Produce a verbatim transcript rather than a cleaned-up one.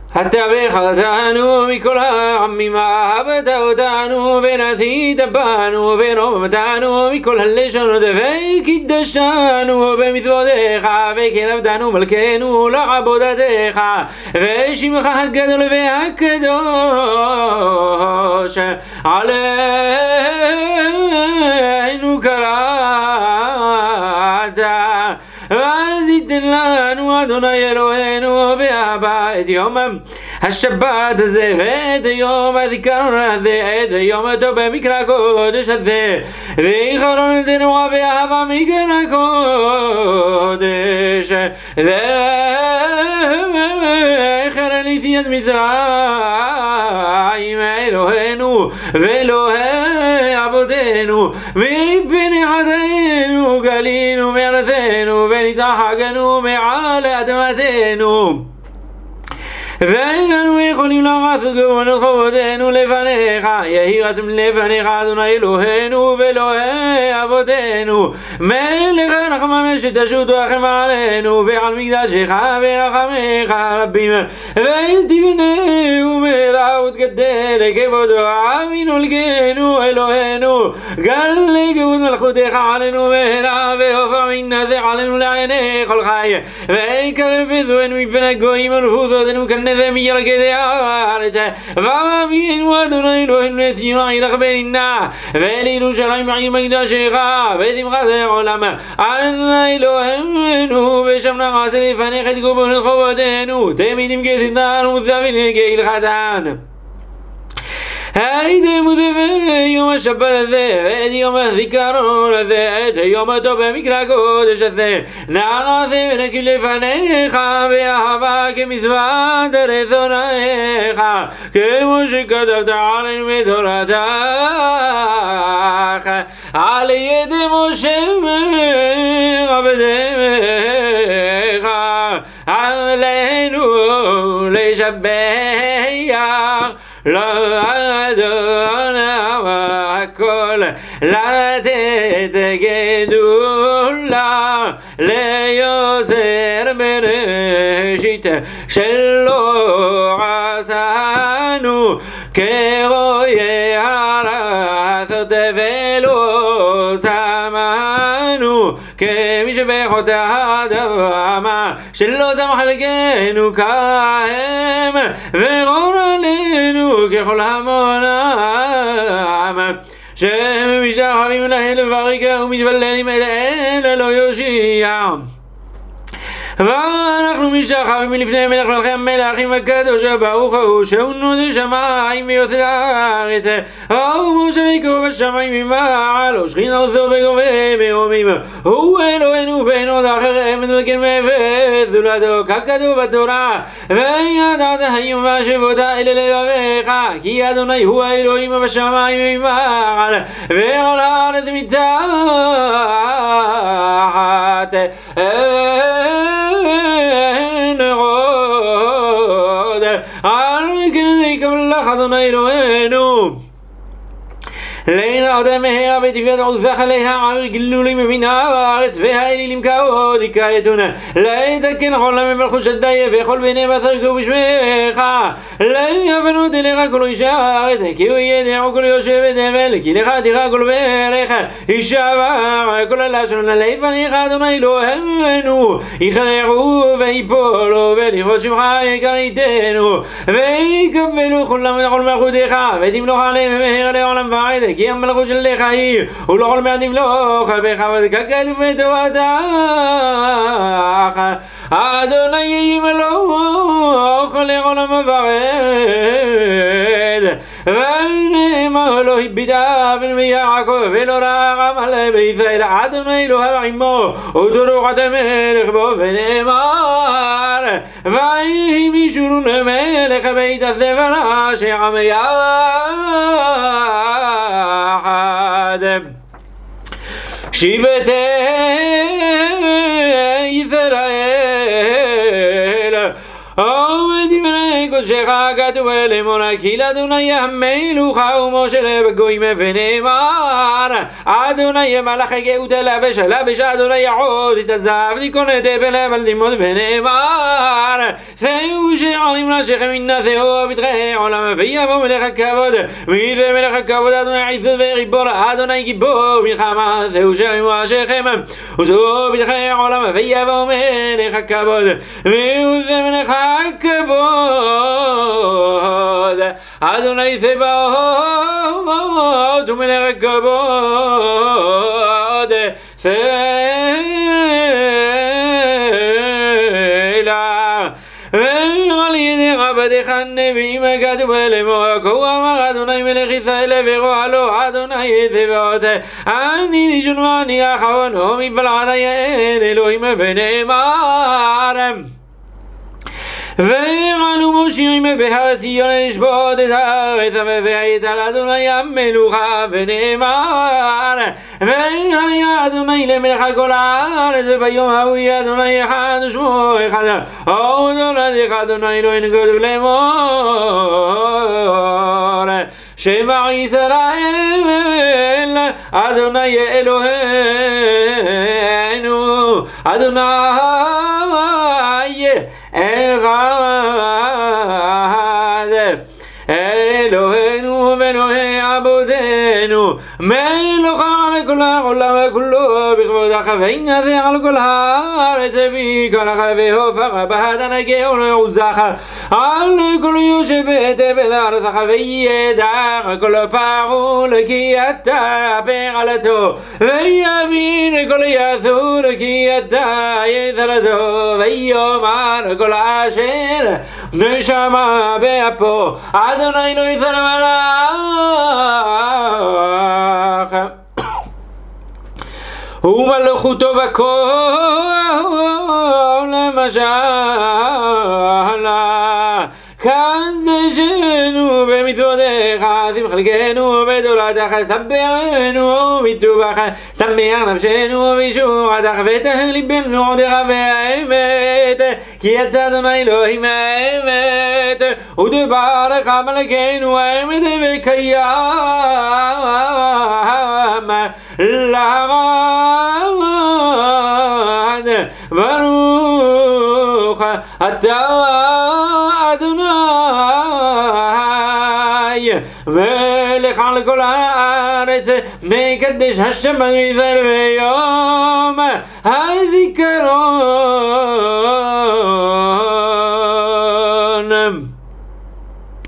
התווך אותנו מכל העמים, אהבת אותנו ונתית בנו ורוממתנו מכל הלשונות, וקידשתנו במצוותיך וקרבתנו מלכנו לעבודתך, ושמך הגדול והקדוש עלינו קראת. ותיתן לנו אדוני אלוהינו באהבה את יום השבת הזה ואת יום הזיכרון הזה, את יום הטוב במקרא הקודש הזה, ויחרון אותנו באהבה מקרא הקודש, זכר נסיעת מצרים אלוהינו ואלוהי אבותינו, מפני חטאינו גלינו מארצנו ונתרחקנו מעל אדמתנו, ואין לנו יכולים לעשות גבולות חובותינו לפניך. יהי רצון לפניך אדוני אלוהינו ואלוהי אבותינו, מלך רחמן שתשוט רחם עלינו ועל מקדשך ורחמך רבים, ותבנהו מהרה ותגדל כבודו אבינו מלכנו אלוהינו, גל כבוד מלכותך עלינו מהרה, והופע מנזר עלינו לעיני כל חי, ויקרב בזוהנו מפני גויים ונפוסותינו כנזר מירכתי הארץ. ואבינו אדוני אלוהינו לציון עירך בנינה, ולירושלים עיר מקדשך ושמחת עולם. אדוני אלוהינו ושם נעשה לפניך את גבולות חובותינו, תמיד עם כסתנו וזבין כהלכתן. הייתם יום השבת הזה ואת יום הזיכרון הזה, את יום הטוב במקרא הקודש הזה, נעשה ונקים לפניך באהבה כמצוות רצונך, כמו שכתבת עלינו בתורתך על ידי משה עבדך, עלינו לשבח לאדוני הכל, לתת גדולה ליוצר בראשית, שלא עשנו כרואי ארצות ולא שמנו כמשפחות האדמה, שלא שם חלקנו כהם ורון עלינו ככל המונם, שהם משתחווים להם לברכה ומתפללים אליהם לא יושיע. ואנחנו משתחווים לפני מלך מלכי המלכים הקדוש ברוך הוא, שהוא נודע שמיים ויוצר הארץ, הוא משה ויקרא בשמיים ממעל, ושכינה זו בגובה מרומים, הוא אלוהינו ואין עוד אחר אמת וכן מאפס זולתו, ככתוב בתורה, וידעת היום והשבותה אלה לבביך, כי אדוני הוא האלוהים בשמיים ממעל ועל הארץ מתחת. אין עוד על כן נקבל לך אדוני אלוהינו לעין אדם מהרה ותפילת עוזך עליה ער גלולים מן הארץ, והאלילים כעוד יקייתון לתקן עולם במלכות שדי וכל בני בשר בשמך, ליבנות אליך כל איש הארץ, כי הוא ידעו כל יושב ותבל, כי לך תירא כל ברך ישבר כל הלשון לפניך אדוני אלוהינו, יכרעו ויפולו ולכבוד שמך יקריתנו, ויקבלו כולם את כל מלכותך ותמלוך עליהם מהרה לעולם ועד, כי המלכות שלך היא ולכל מעט תמלוך בכבוד ככתוב בתורתך. אדוני יהי מלוך לעולם ועד, ונאמר לו הביטה בן מיעקב ולא רחם על בישראל, אדוני אלוהיו עמו ותורת המלך בו, ונאמר ויהי מישורון מלך בית הספר אשר עם יחד שבטי ישראל. ודברי קודשך כתוב לאמור, כי לאדוני המלוך ומושל בגויים, ונאמר אדוני מלך גאותה לבש לבש אדוני יעוז תזב תיקון תבל אבל תימוד, ונאמר זהו שערים השכם ינשאו בדחי עולם ויבוא מלך הכבוד ויזה מלך הכבוד אדוני עזוז וריבון אדוני גיבור מלחמה זהו שמו השכם וזהו בדחי עולם ויבוא מלך הכבוד ויזה מלך הכבוד אדוני צבאות ומלך הכבוד סלע ועל ידי עבדיך הנביאים כתוב לאמור כה אמר אדוני מלך ישראל ורוע לו אדוני צבאות אני ראשון ואני אחרון ומבלעדי אין אלוהים ונאמר וירענו מושיעים בהר ציון לשבות את הארץ והייתה לאדוני המלוכה ונאמר והיה אדוני למלך כל הארץ וביום ההוא יהיה אדוני אחד ושמו אחד ודולתך אדוני אלוהינו כתוב לאמור שמע ישראל אדוני אלוהינו אדוני אחד אלוהינו ואלוהי אבותינו מלך על כל העולם כולו בכבודך וינשא על כל הארץ ויקרח והופך בהדן גאון עוזך על כל יושב בתבל ארצך וידע כל פעול כי אתה פעלתו ויבין כל יסור כי אתה יסרתו ויאמר כל אשר נשמה באפו אדוני לא יסר מלך ומלכותו וכל משלה קדשנו במצוותיך שמחלקנו בתורתך סבחנו מטובך שמח נפשנו בישועתך ותהי ליבנו עודך והאמת כי אתה אדוני אלוהים האמת ודברך מלכנו האמת וקיים לעד ברוך אתה אדוני מלך על כל הארץ מקדש השם בישראל ויום הזיכרון